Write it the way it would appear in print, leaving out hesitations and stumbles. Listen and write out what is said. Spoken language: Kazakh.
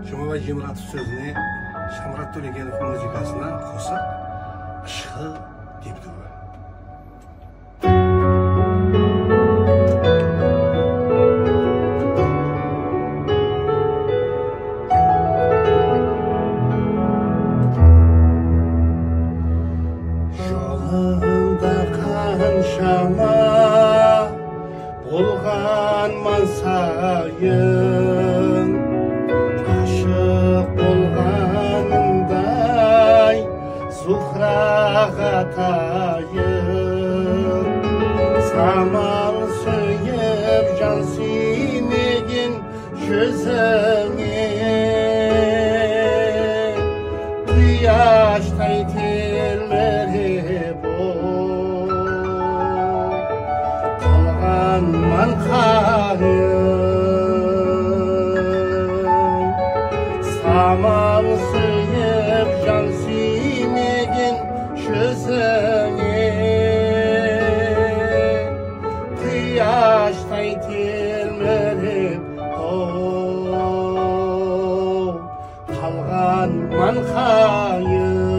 Жұмабай Жеміратов сөзіне Шамрат Төлегенов музыкасына қосақ «Шы» депті ғой. Жолында қаншама болған мансайын, ғашық болғанымдай зухрағатайын, самал сүйіп жан сүймеген жүзіңе құяштай телміріп қалған манқайын, самал сүйіп жан сүймеген жүзіңе құяштай телміріп қалған манқайын.